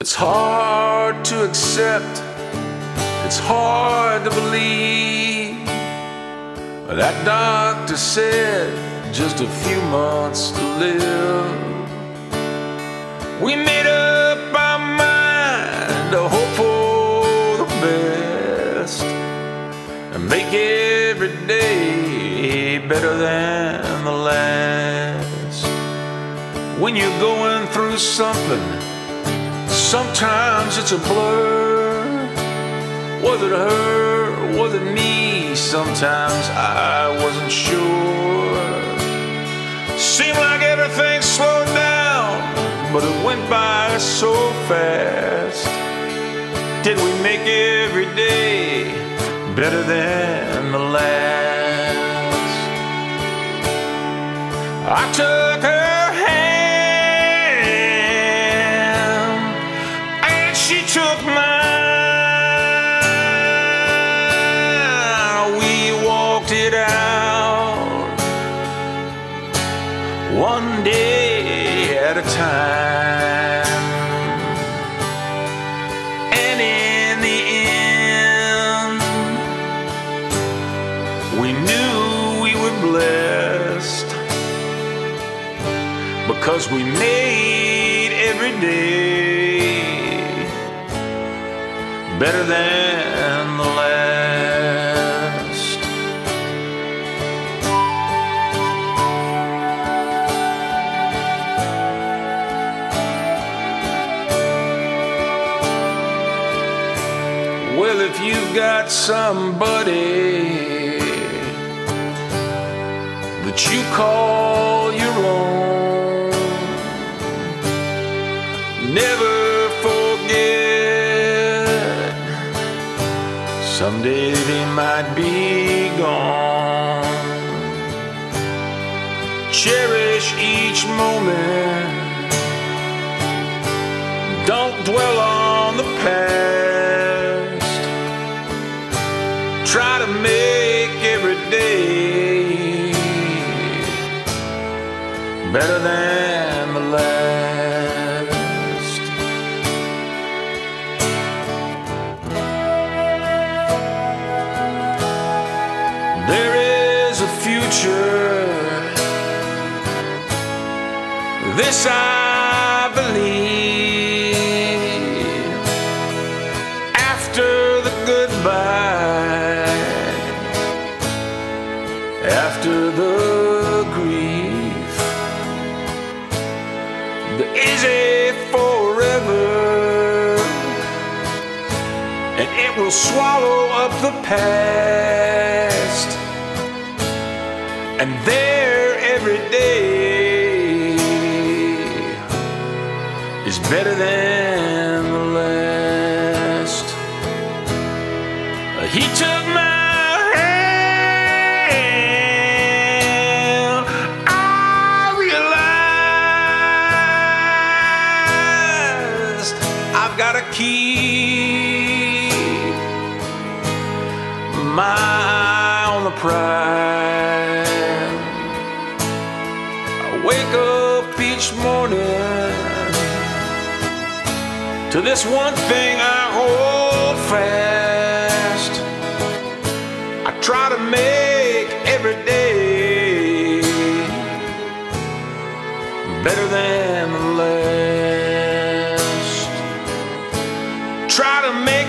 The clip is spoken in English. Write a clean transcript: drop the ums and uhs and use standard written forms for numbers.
It's hard to accept, it's hard to believe. That doctor said just a few months to live. We made up our mind to hope for the best and make every day better than the last. When you're going through something, sometimes it's a blur. Was it her? Was it me? Sometimes I wasn't sure. Seemed like everything slowed down, but it went by so fast. Did we make every day better than the last? I took her hand and she took mine. We walked it out one day at a time. And in the end, we knew we were blessed, because we made every day better than the last. Well, if you've got somebody that you call your own, never forget, someday they might be gone. Cherish each moment, don't dwell on the past. Try to make every day better than the last. There is a future, this I believe. After the goodbye, after the grief, there is a forever, and it will swallow up the past. And there every day is better than the last. He took my hand, I realized I've got to keep my eye on the prize. I wake up each morning to this one thing I hold fast. I try to make every day better than the last. Try to make